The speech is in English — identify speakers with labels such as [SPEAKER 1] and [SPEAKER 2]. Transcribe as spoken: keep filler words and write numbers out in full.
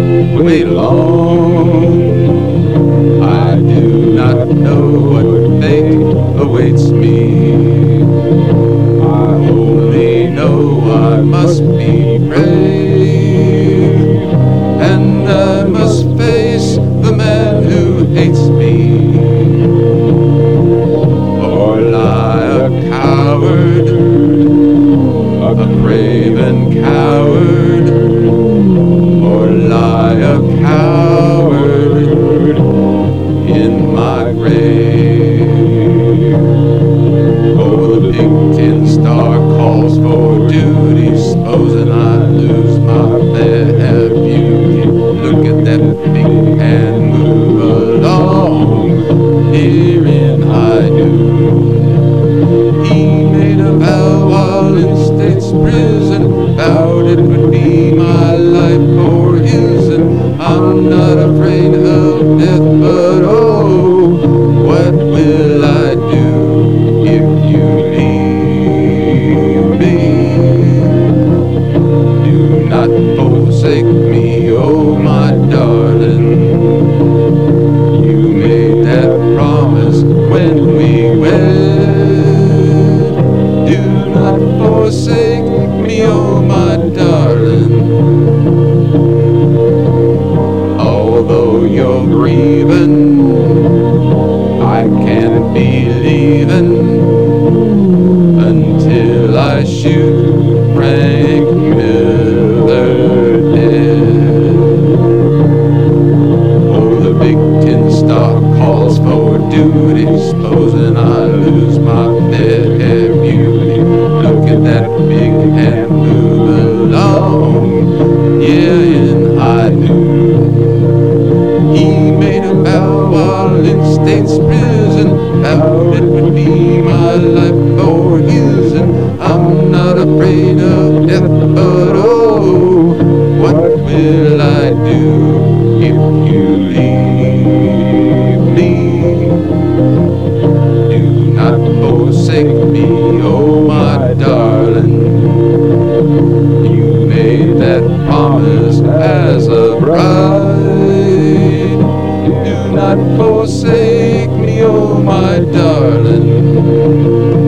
[SPEAKER 1] wait long. I do not know what fate awaits me. I only know I must be brave, and I must face the man who hates me, or lie a coward, a craven coward, or lie a coward in my grave. Oh, the big tin star calls for duty, supposing I lose my fair beauty. Look at that big hand move along here in high noon. He made a vow while in state's prison, vowed it would be my life or his, and I'm not afraid of death, but oh, what will I do if you leave me? Do not forsake me, oh my darling. You made that promise when we wed. Do not forsake me, oh my darling. Although you're grieving, I can't be leaving until I shoot Frank Miller dead. Oh, the big tin star calls for duty, supposing I lose my fair hair beauty. Look at that big hand move along, yeah, in high noon. He made a vow while in state's prison, vowed it would be my life or his, and I'm not afraid of death, but oh, what will I do if you leave me? Do not forsake me, oh my darling. You made that promise as a bride. Do not forsake me, oh my darling.